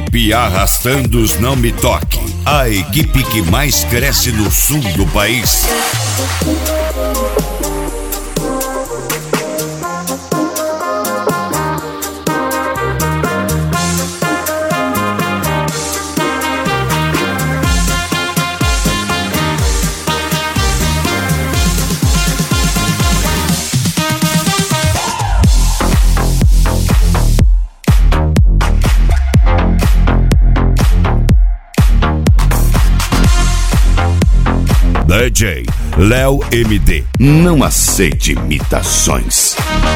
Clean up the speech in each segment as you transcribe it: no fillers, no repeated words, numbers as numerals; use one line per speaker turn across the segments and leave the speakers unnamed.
Equipe Arrastando os Não Me Toque. A equipe que mais cresce no sul do país. DJ Léo MD. Não aceite imitações.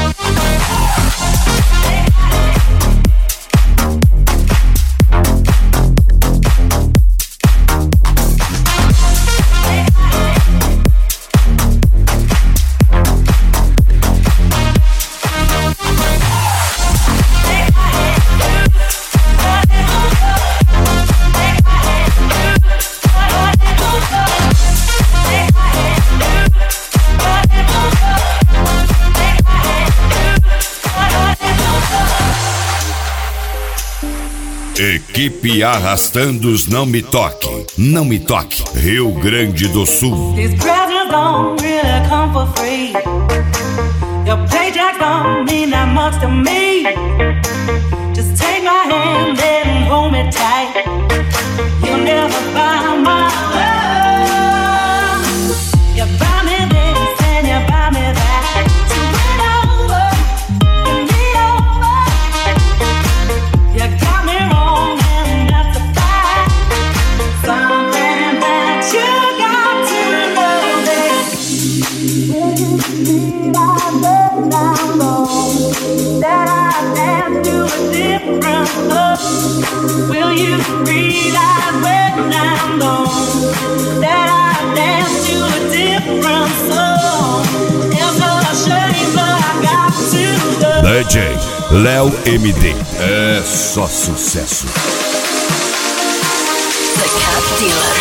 Equipe Arrastando os Não Me Toque. Não Me Toque, Rio Grande do Sul.
These presents don't really come for free. Your paycheck don't mean that much to me. Just take my hand and hold me tight. You'll never buy my love. You buy me this and you buy me that. So win over, win me over. You got me wrong and that's a fact. Something that you got to know that I dance to a different love. Will you realize when I'm gone that I dance to a different song? It's a shame, but I got to know.
DJ Léo MD. É só sucesso.
The Cat Dealer.